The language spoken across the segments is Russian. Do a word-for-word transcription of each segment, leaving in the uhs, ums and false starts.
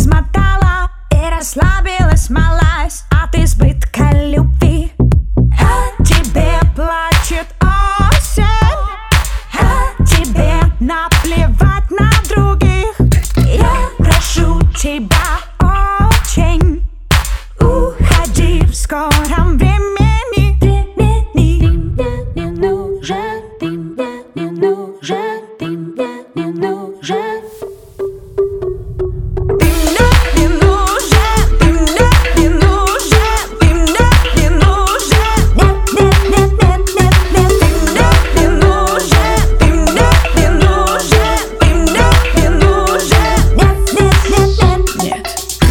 размотала и расслабилась, малась от избытка любви. А тебе плачет осень, а тебе наплевать на других. Я прошу тебя очень, уходи в скором времени. Ты мне не нужен, ты мне не нужен, ты мне не нужен. Ты мне не нужен, ты мне не нужен, ты мне не нужен. Нет, нет, нет, нет, нет, нет. Ты мне не нужен, ты мне не нужен, ты мне не нужен. Нет, нет, нет, нет. Нет.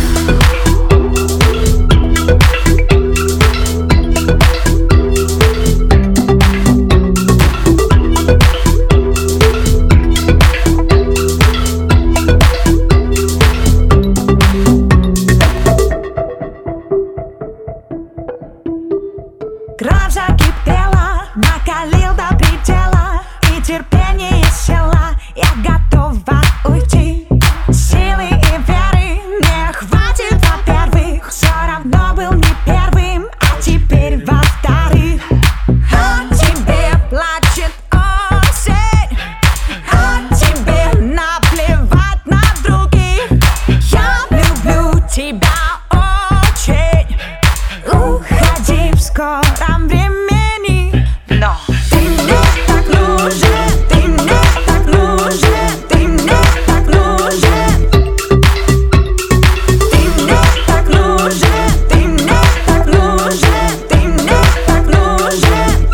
Кровь закипела, накалил до предела, и терпение села. Я готова уйти. Силы и веры не хватит, во-первых. Все равно был не первым, а теперь во-вторых. А тебе плачет осень, а тебе наплевать на других. Я люблю тебя очень, уходи в скором времени. Но ты мне так нужен, ты мне так нужен, ты мне так нужен. Ты мне так нужен, ты мне так нужен, ты мне так нужен.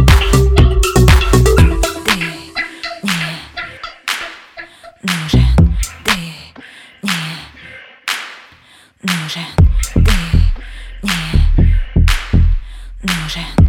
Ты мне нужен, ты мне нужен, ты мне нужен.